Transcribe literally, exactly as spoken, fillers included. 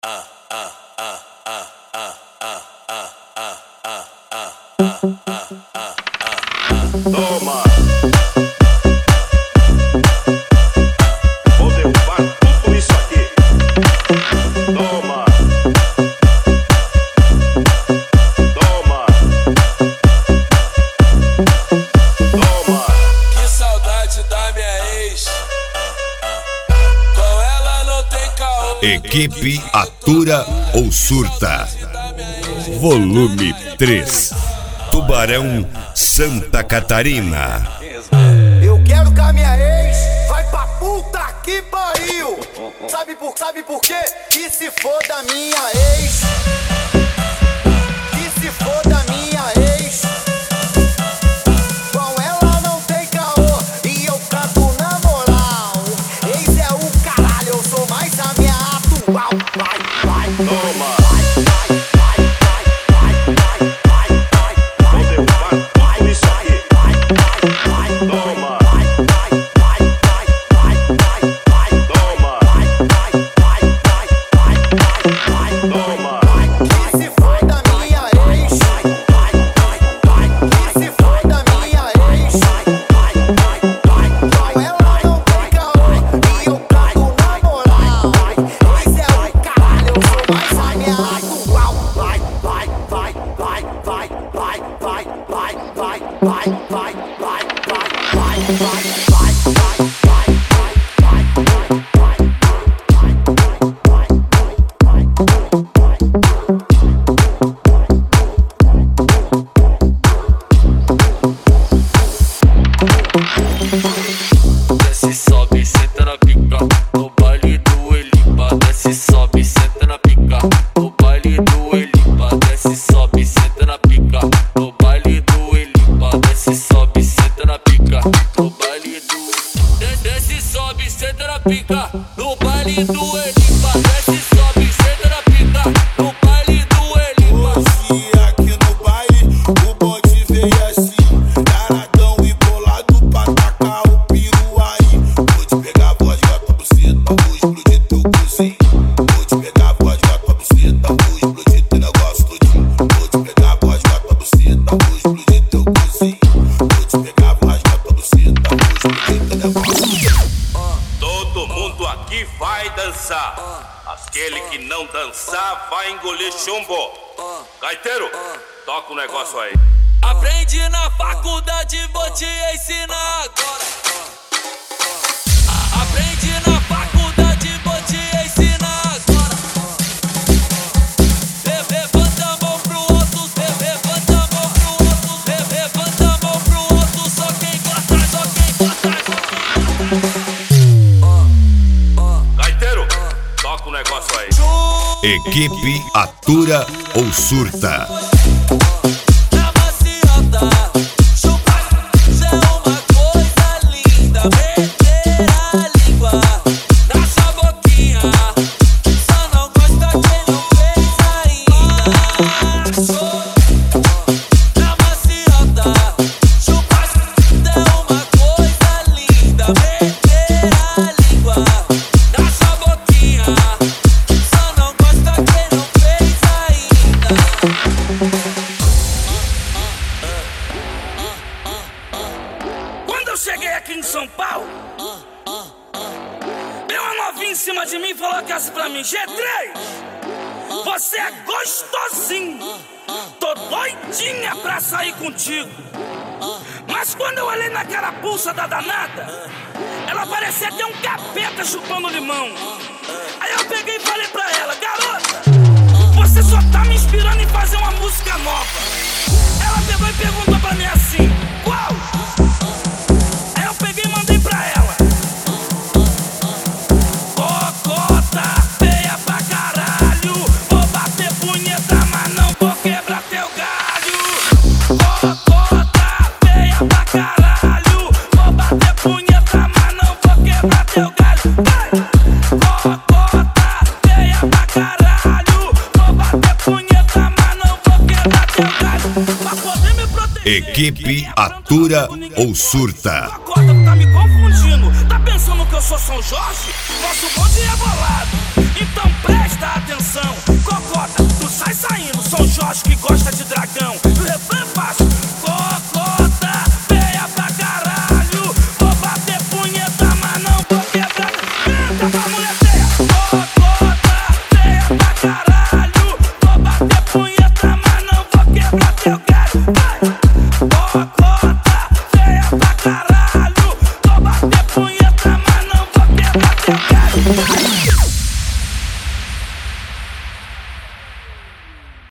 Toma! Vou derrubar tudo isso aqui. Toma! Toma! Toma! Que saudade da minha ex. Com ela não tem caô. Equipe Atura ou Surta. Volume três. Tubarão, Santa Catarina. Eu quero que a minha ex vai pra puta que pariu. Sabe por, sabe por quê? Que se for da minha ex. Que se for da minha ex. Com ela não tem caô e eu canto na moral. Ex é o caralho, eu sou mais a minha atual. Vai, vai, Toma! Desce, sobe, senta na pica. No baile do Elipa. Desce, sobe, senta na pica. No baile do Elipa. Desce, sobe, senta na pica. No baile do Elipa. Desce, sobe, senta na pica. No baile do Desce, sobe, senta na pica. No baile do Elipa. Desce, sobe, senta na pica. No baile do Elipa. Hoje aqui no baile o bonde veio assim, taradão e bolado pra tacar o piru aí. Vou te pegar, vodka pra buceta, vou explodir teu cozinho. Vou te pegar, vodka pra buceta, vou explodir teu negócio todinho. Vou te pegar, vodka pra buceta, vou explodir teu cozinho. Vou te pegar, vodka pra buceta, vou explodir teu negócio. Todo mundo aqui vai dançar. Aquele que não dançar vai engolir chumbo. Gaiteiro, toca o negócio aí. Aprendi na faculdade, vou te ensinar agora. Aprendi na faculdade, vou te ensinar agora. Levanta a mão pro outro, levanta a mão pro outro, levanta a mão pro outro. Só quem gosta, só quem gosta. Gaiteiro, toca o negócio aí. Equipe Atura ou Surta. Na maciota, chupar é uma coisa linda. Meter a língua na sua boquinha. Só não gosta quem não fez ainda. Na maciota, chupar é uma coisa linda. Meter a língua na sua boquinha. Só não gosta quem não fez ainda. Quando eu cheguei aqui em São Paulo, veio uma novinha em cima de mim e falou que assim pra mim: G três, você é gostosinho, tô doidinha pra sair contigo. Mas quando eu olhei na carapuça da danada, ela parecia ter um capeta chupando limão. Aí eu peguei e falei pra ela: garota, você só tá me inspirando em fazer uma música nova. Ela pegou e perguntou pra mim assim: qual? Aí eu peguei e mandei pra ela: cocota feia pra caralho, vou bater punheta, mas não vou quebrar teu galho. Cocota feia pra caralho, vou bater punheta, mas não vou quebrar teu galho. Vai! Cocota feia pra caralho, vou bater punheta, mas não vou quebrar teu galho. Pra poder me proteger. Equipe Atura ou Surta. Acorda, tá me confundindo. Tá pensando que eu sou São Jorge? Nosso bonde é bolado. Então presta atenção. sai saindo, São Jorge que gosta de dragão. E o refrão é fácil: cocota, feia pra caralho. Vou bater punheta, mas não vou quebrar. Canta pra mulher feia. Cocota, feia pra caralho. Vou bater punheta, mas não vou quebrar teu galho. Vai! Cocota, feia pra caralho. Vou bater punheta, mas não vou quebrar teu galho.